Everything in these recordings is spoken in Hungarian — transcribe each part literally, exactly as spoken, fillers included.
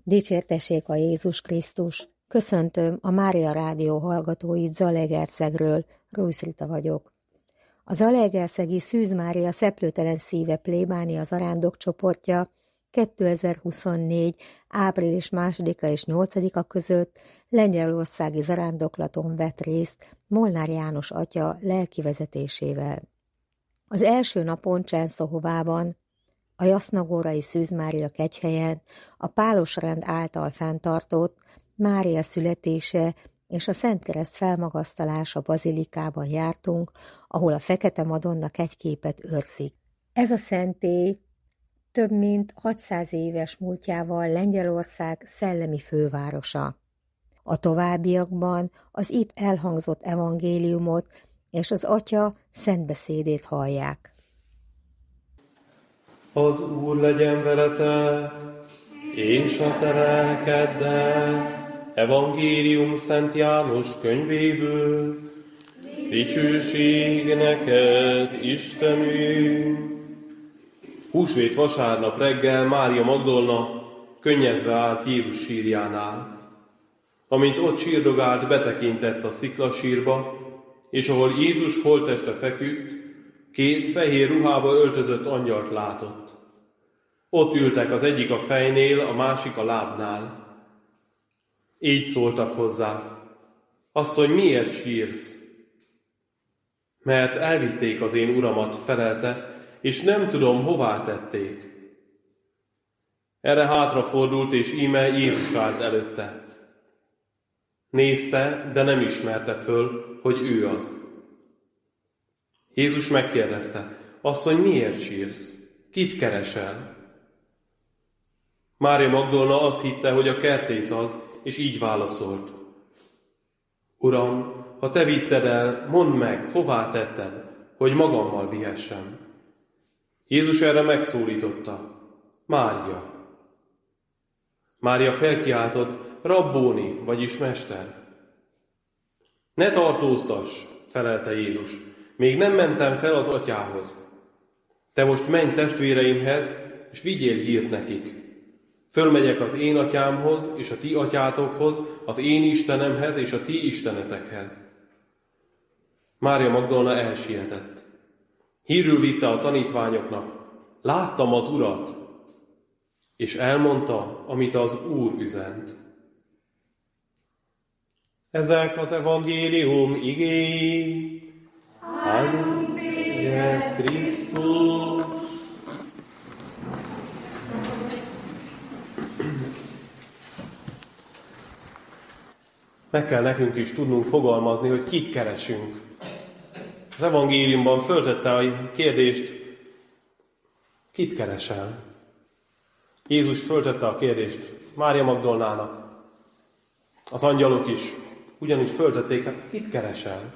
Dicsértessék a Jézus Krisztus! Köszöntöm a Mária Rádió hallgatóit Zalaegerszegről, Ruiz Rita vagyok. A zalaegerszegi Szűz Mária Szeplőtelen Szíve plébánia zarándok csoportja kétezer-huszonnégy. április másodika és nyolcadika között lengyelországi zarándoklaton vett részt Molnár János atya lelki vezetésével. Az első napon Csensztohovában, a Jasznagórai Szűz Mária kegyhelyen a Pálosrend által fenntartott Mária születése és a Szentkereszt felmagasztalása bazilikában jártunk, ahol a Fekete Madonna kegyképet őrzik. Ez a szentély több mint hatszáz éves múltjával Lengyelország szellemi fővárosa. A továbbiakban az itt elhangzott evangéliumot és az atya szentbeszédét hallják. Az Úr legyen veletek, és a te lelkeddel. Evangélium Szent János könyvéből. Dicsőség neked, Istenünk! Húsvét vasárnap reggel Mária Magdolna könnyezve állt Jézus sírjánál. Amint ott sírdogált, betekintett a sziklasírba, és ahol Jézus holtteste feküdt, két fehér ruhába öltözött angyalt látott. Ott ültek, az egyik a fejnél, a másik a lábnál. Így szóltak hozzá: Asszony, miért sírsz? Mert elvitték az én uramat, felelte, és nem tudom, hová tették. Erre hátrafordult, és íme Jézus állt előtte. Nézte, de nem ismerte föl, hogy ő az. Jézus megkérdezte: Asszony, miért sírsz? Kit keresel? Mária Magdolna azt hitte, hogy a kertész az, és így válaszolt: Uram, ha te vitted el, mondd meg, hová tetted, hogy magammal vihessem. Jézus erre megszólította: Mária. Mária felkiáltott: Rabbóni, vagyis mester. Ne tartóztass, felelte Jézus, még nem mentem fel az atyához. Te most menj testvéreimhez, és vigyél hírt nekik. Fölmegyek az én atyámhoz, és a ti atyátokhoz, az én Istenemhez, és a ti istenetekhez. Mária Magdolna elsietett. Hírül vitte a tanítványoknak: Láttam az Urat, és elmondta, amit az Úr üzent. Ezek az evangélium igéi. Áldunk téged, Krisztus! Meg kell nekünk is tudnunk fogalmazni, hogy kit keresünk. Az evangéliumban föltette a kérdést: Kit keresel? Jézus föltette a kérdést Mária Magdolnának. Az angyalok is ugyanúgy föltették: hát kit keresel?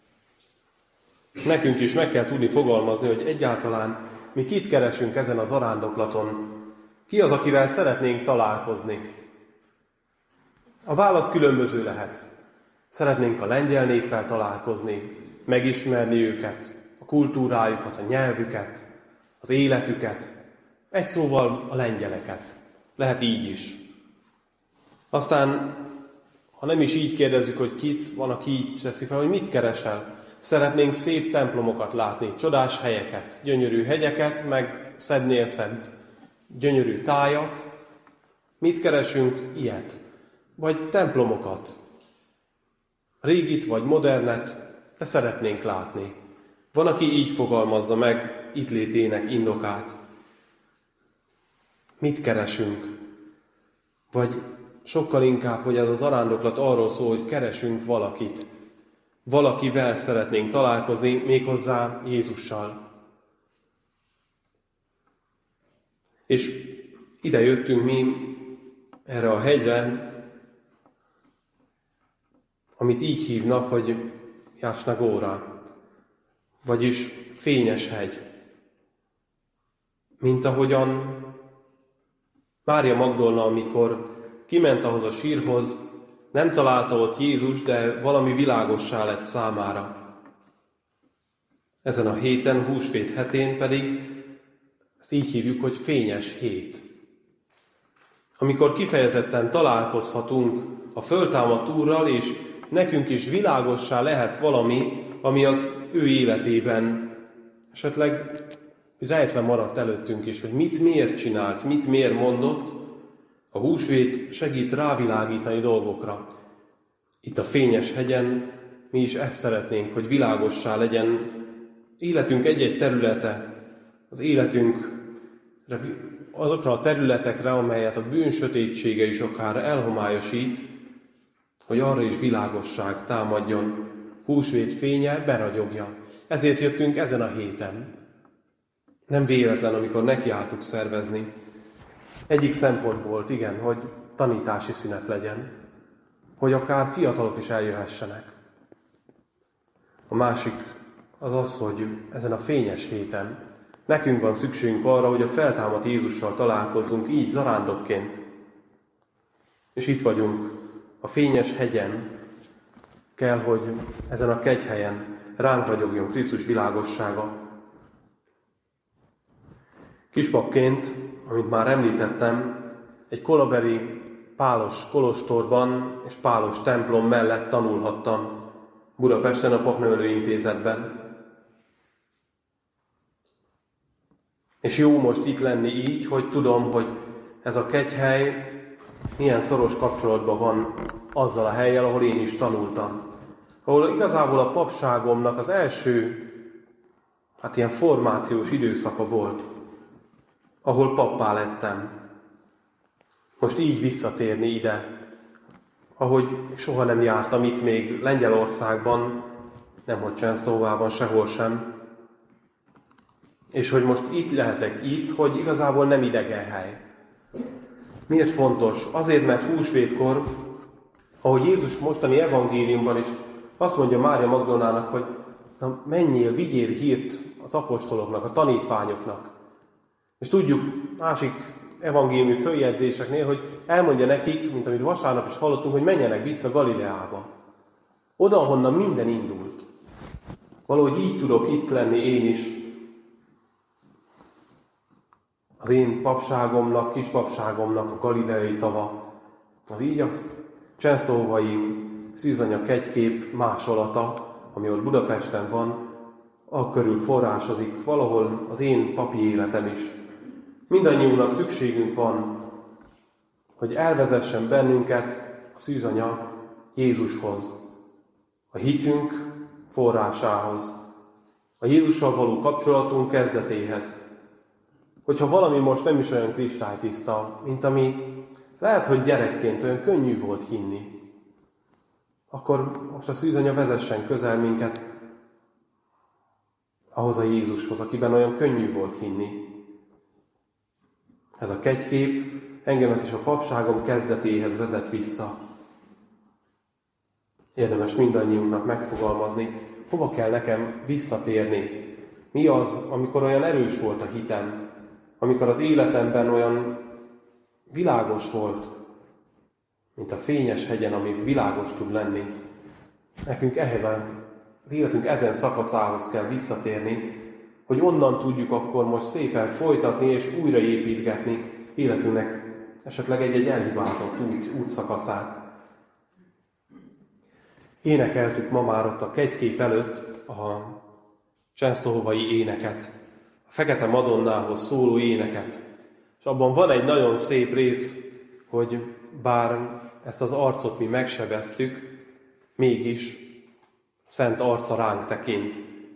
Nekünk is meg kell tudni fogalmazni, hogy egyáltalán mi kit keresünk ezen a zarándoklaton. Ki az, akivel szeretnénk találkozni? A válasz különböző lehet. Szeretnénk a lengyel néppel találkozni, megismerni őket, a kultúrájukat, a nyelvüket, az életüket, egy szóval a lengyeleket. Lehet így is. Aztán, ha nem is így kérdezzük, hogy kit, van, aki így teszi fel, hogy mit keresel. Szeretnénk szép templomokat látni, csodás helyeket, gyönyörű hegyeket, meg szednél szebb gyönyörű tájat. Mit keresünk? Ilyet. Vagy templomokat. Régit vagy modernet, de szeretnénk látni. Van, aki így fogalmazza meg itt létének indokát. Mit keresünk? Vagy sokkal inkább, hogy ez az zarándoklat arról szól, hogy keresünk valakit. Valakivel szeretnénk találkozni, méghozzá Jézussal. És ide jöttünk mi erre a hegyre, amit így hívnak, hogy Jasnagóra, vagyis fényes hegy. Mint ahogyan Mária Magdolna, amikor kiment ahhoz a sírhoz, nem találta ott Jézus, de valami világossá lett számára. Ezen a héten, húsvét hetén pedig ezt így hívjuk, hogy fényes hét. amikor kifejezetten találkozhatunk a föltámadt Úrral, és nekünk is világossá lehet valami, ami az ő életében esetleg rejtve maradt előttünk is, hogy mit miért csinált, mit miért mondott. A húsvét segít rávilágítani dolgokra. Itt a fényes hegyen mi is ezt szeretnénk, hogy világossá legyen életünk egy-egy területe, az életünk azokra a területekre, amelyet a bűn sötétsége is akár elhomályosít, hogy arra is világosság támadjon, húsvét fénye beragyogja. Ezért jöttünk ezen a héten. Nem véletlen, amikor nekiálltuk szervezni. Egyik szempont volt, igen, hogy tanítási szünet legyen, hogy akár fiatalok is eljöhessenek. A másik az az, hogy ezen a fényes héten nekünk van szükségünk arra, hogy a feltámadt Jézussal találkozzunk így zarándokként. És itt vagyunk a fényes hegyen, kell, hogy ezen a kegyhelyen ránk ragyogjon Krisztus világossága. Kispapként, amit már említettem, egy koloberi pálos kolostorban és pálos templom mellett tanulhattam Budapesten a Papnevelő Intézetben. És jó most itt lenni így, hogy tudom, hogy ez a kegyhely milyen szoros kapcsolatban van azzal a hellyel, ahol én is tanultam. Ahol igazából a papságomnak az első, hát ilyen formációs időszaka volt, ahol pappá lettem. Most így visszatérni ide, ahogy soha nem jártam itt még Lengyelországban, nemhogy Częstochowában, sehol sem. És hogy most itt lehetek itt, hogy igazából nem idegen hely. Miért fontos? Azért, mert húsvétkor, ahogy Jézus mostani evangéliumban is azt mondja Mária Magdolnának, hogy na, menjél, vigyél hírt az apostoloknak, a tanítványoknak. És tudjuk másik evangéliumi följegyzéseknél, hogy elmondja nekik, mint amit vasárnap is hallottunk, hogy menjenek vissza Galileába. Oda, ahonnan minden indult. Valahogy így tudok itt lenni én is. Az én papságomnak, kispapságomnak a galileai tava. Az így a częstochowi szűzanya kegykép másolata, ami ott Budapesten van, a körül forrásozik valahol az én papi életem is. Mindannyiunknak szükségünk van, hogy elvezessen bennünket a szűzanya Jézushoz, a hitünk forrásához, a Jézussal való kapcsolatunk kezdetéhez. Hogyha valami most nem is olyan kristálytiszta, mint ami lehet, hogy gyerekként olyan könnyű volt hinni, akkor most a szűzanya vezessen közel minket ahhoz a Jézushoz, akiben olyan könnyű volt hinni. Ez a kegykép engemet is a papságom kezdetéhez vezet vissza. Érdemes mindannyiunknak megfogalmazni, hova kell nekem visszatérni. Mi az, amikor olyan erős volt a hitem, amikor az életemben olyan világos volt, mint a fényes hegyen, ami világos tud lenni. Nekünk ehhez az életünk ezen szakaszához kell visszatérni, hogy onnan tudjuk akkor most szépen folytatni és újraépítgetni életünknek esetleg egy-egy elhibázott út, útszakaszát. Énekeltük ma már ott a kegykép előtt a częstochowi éneket, a Fekete Madonnához szóló éneket. És abban van egy nagyon szép rész, hogy bár ezt az arcot mi megsebeztük, mégis szent arca ránk tekint.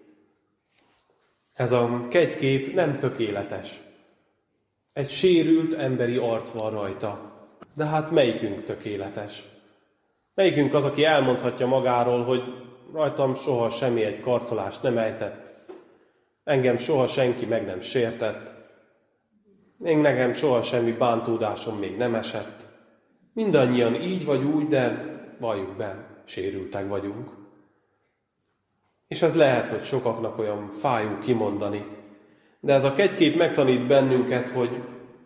Ez a kegykép nem tökéletes. Egy sérült emberi arc van rajta. De hát melyikünk tökéletes? Melyikünk az, aki elmondhatja magáról, hogy rajtam soha semmi egy karcolást nem ejtett, engem soha senki meg nem sértett, még nekem soha semmi bántódásom még nem esett. Mindannyian így vagy úgy, de valljuk be, sérültek vagyunk. És ez lehet, hogy sokaknak olyan fájó kimondani. De ez a kegykép megtanít bennünket, hogy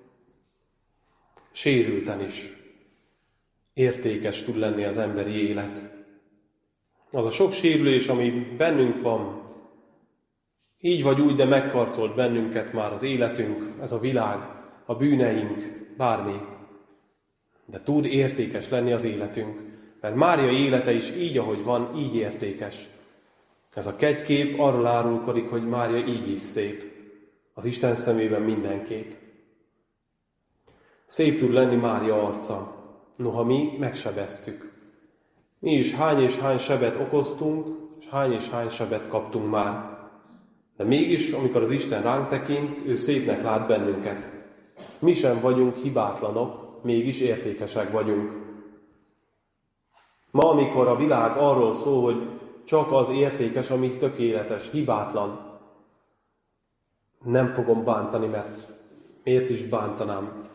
sérülten is értékes tud lenni az emberi élet. Az a sok sérülés, ami bennünk van, így vagy úgy, de megkarcolt bennünket már az életünk, ez a világ, a bűneink, bármi. de tud értékes lenni az életünk. Mert Mária élete is így, ahogy van, így értékes. Ez a kegykép arról árulkodik, hogy Mária így is szép. Az Isten szemében mindenképp. Szép tud lenni Mária arca, noha mi megsebeztük. Mi is hány és hány sebet okoztunk, és hány és hány sebet kaptunk már. De mégis, amikor az Isten ránk tekint, ő szépnek lát bennünket. Mi sem vagyunk hibátlanok, mégis értékesek vagyunk. Ma, amikor a világ arról szól, hogy csak az értékes, ami tökéletes, hibátlan, nem fogom bántani, mert miért is bántanám?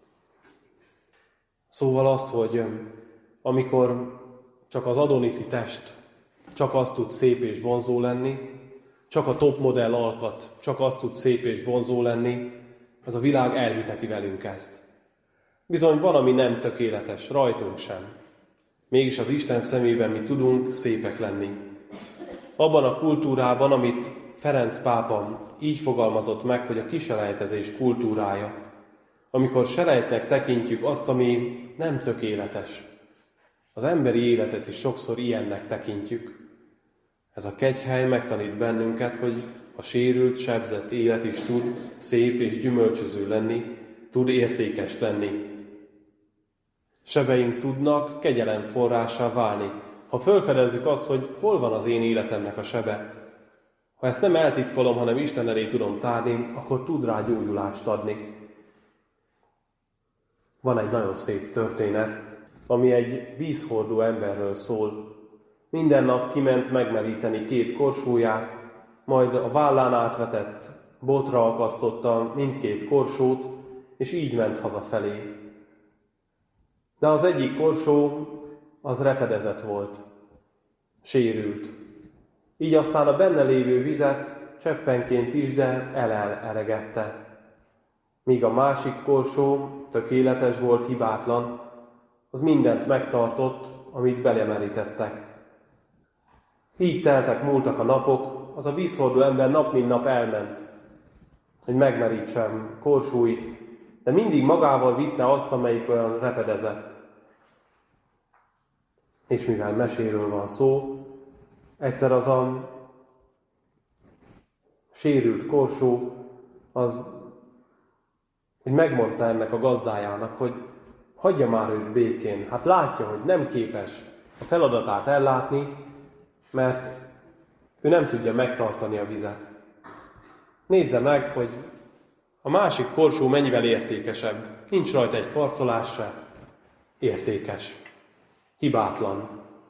Szóval azt, hogy amikor csak az adoniszi test, csak az tud szép és vonzó lenni, csak a topmodell alkat, csak az tud szép és vonzó lenni, ez a világ elhiteti velünk ezt. Bizony van, ami nem tökéletes, rajtunk sem. Mégis az Isten szemében mi tudunk szépek lenni. Abban a kultúrában, amit Ferenc pápa így fogalmazott meg, hogy a kiselejtezés kultúrája, amikor selejtnek tekintjük azt, ami nem tökéletes. Az emberi életet is sokszor ilyennek tekintjük. Ez a kegyhely megtanít bennünket, hogy a sérült, sebzett élet is tud szép és gyümölcsöző lenni, tud értékes lenni. Sebeink tudnak kegyelem forrássá válni. Ha felfedezzük azt, hogy hol van az én életemnek a sebe, ha ezt nem eltitkolom, hanem Isten elé tudom tárni, akkor tud rá gyógyulást adni. Van egy nagyon szép történet, ami egy vízhordó emberről szól. Minden nap kiment megmeríteni két korsóját, majd a vállán átvetett botra akasztotta mindkét korsót, és így ment hazafelé. De az egyik korsó az repedezett volt, sérült. Így aztán a benne lévő vizet cseppenként is, de el-el eregette. Míg a másik korsó tökéletes volt, hibátlan, az mindent megtartott, amit belemerítettek. Így teltek, múltak a napok, az a vízhordó ember nap mint nap elment, hogy megmerítsem korsóit, de mindig magával vitte azt, amelyik olyan repedezett. És mivel meséről van szó, egyszer az a sérült korsó, az, hogy megmondta ennek a gazdájának, hogy hagyja már őt békén. Hát látja, hogy nem képes a feladatát ellátni, mert ő nem tudja megtartani a vizet. Nézze meg, hogy a másik korsó mennyivel értékesebb. Nincs rajta egy karcolás se. Értékes. Hibátlan.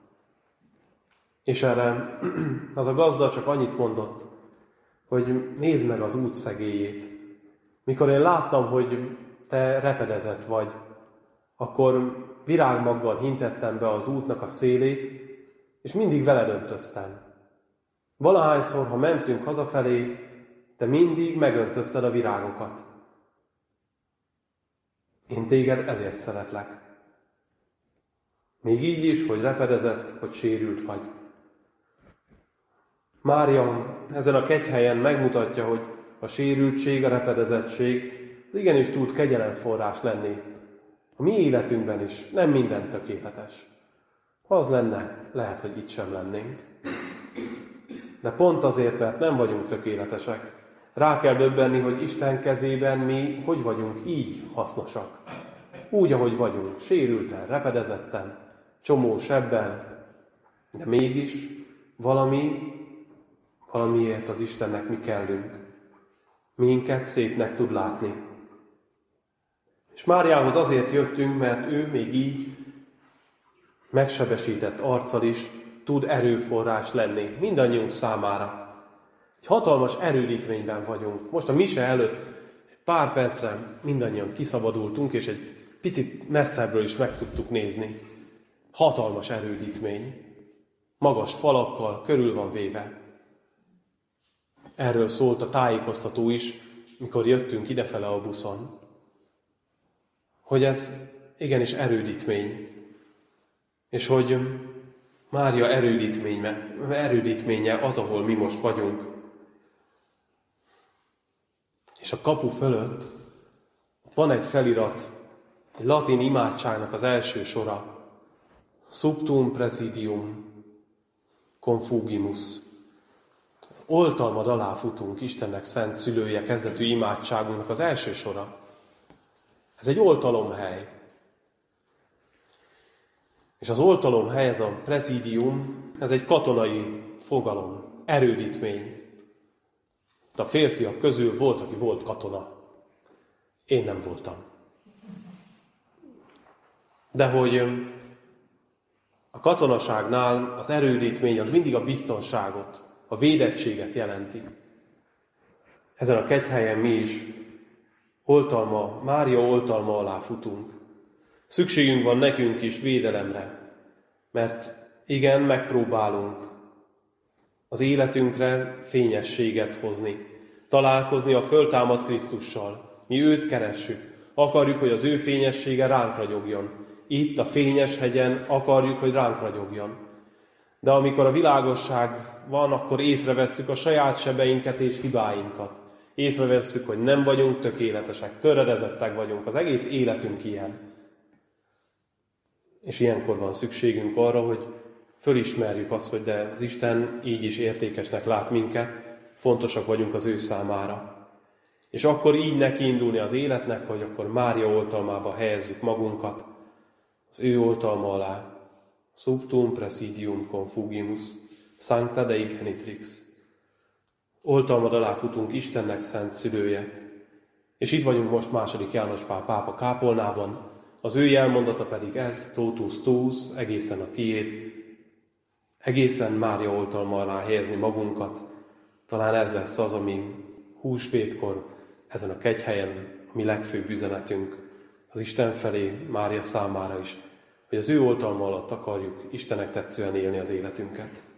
És erre az a gazda csak annyit mondott, hogy nézd meg az út szegélyét. Mikor én láttam, hogy te repedezett vagy, akkor virágmaggal hintettem be az útnak a szélét, és mindig veled öntöztem. Valahányszor, ha mentünk hazafelé, te mindig megöntözted a virágokat. Én téged ezért szeretlek. Még így is, hogy repedezett, hogy sérült vagy. Mária ezen a kegyhelyen megmutatja, hogy a sérültség, a repedezettség az igenis tud kegyelemforrás lenni. A mi életünkben is nem minden tökéletes. Ha az lenne, lehet, hogy itt sem lennénk. De pont azért, mert nem vagyunk tökéletesek, rá kell döbbenni, hogy Isten kezében mi hogy vagyunk így hasznosak. Úgy, ahogy vagyunk, sérülten, repedezetten, csomó sebben, de mégis valami, valamiért az Istennek mi kellünk. Minket szépnek tud látni. És Máriához azért jöttünk, mert ő még így megsebesített arccal is tud erőforrás lenni mindannyiunk számára. Egy hatalmas erődítvényben vagyunk. Most a mise előtt pár percre mindannyian kiszabadultunk, és egy picit messzebbről is meg tudtuk nézni. Hatalmas erődítmény. Magas falakkal körül van véve. Erről szólt a tájékoztató is, mikor jöttünk idefele a buszon. Hogy ez igenis erődítmény. És hogy Mária erődítménye, erődítménye az, ahol mi most vagyunk. És a kapu fölött van egy felirat, Egy latin imádságnak az első sora. Subtum presidium confugimus. Az oltalmad alá futunk, Istennek szent szülője kezdetű imádságunknak az első sora. Ez egy oltalomhely. És az oltalomhely, ez a presidium, ez egy katonai fogalom, erődítmény. A férfiak közül volt, aki volt katona. Én nem voltam. De hogy a katonaságnál az erődítmény az mindig a biztonságot, a védettséget jelenti. Ezen a kegyhelyen mi is oltalma, Mária oltalma alá futunk. Szükségünk van nekünk is védelemre, mert igen, megpróbálunk az életünkre fényességet hozni, találkozni a föltámadt Krisztussal. Mi őt keressük, akarjuk, hogy az ő fényessége ránk ragyogjon. Itt a fényes hegyen akarjuk, hogy ránk ragyogjon. De amikor a világosság van, akkor észrevesszük a saját sebeinket és hibáinkat. Észrevesszük, hogy nem vagyunk tökéletesek, töredezettek vagyunk, az egész életünk ilyen. És ilyenkor van szükségünk arra, hogy fölismerjük azt, hogy de az Isten így is értékesnek lát minket, fontosak vagyunk az ő számára. És akkor így neki indulni az életnek, hogy akkor Mária oltalmába helyezzük magunkat, az ő oltalma alá. Subtum presidium confugimus, sancta Dei genitrix. Oltalmad alá futunk, Istennek szent szülője. És itt vagyunk most második János Pál pápa kápolnában, az ő jelmondata pedig ez, totus tuus, egészen a tiéd, egészen Mária oltalma alá helyezni magunkat. Talán ez lesz az, ami húsvétkor, ezen a kegyhelyen a mi legfőbb üzenetünk az Isten felé, Mária számára is, hogy az ő oltalma alatt akarjuk Istennek tetszően élni az életünket.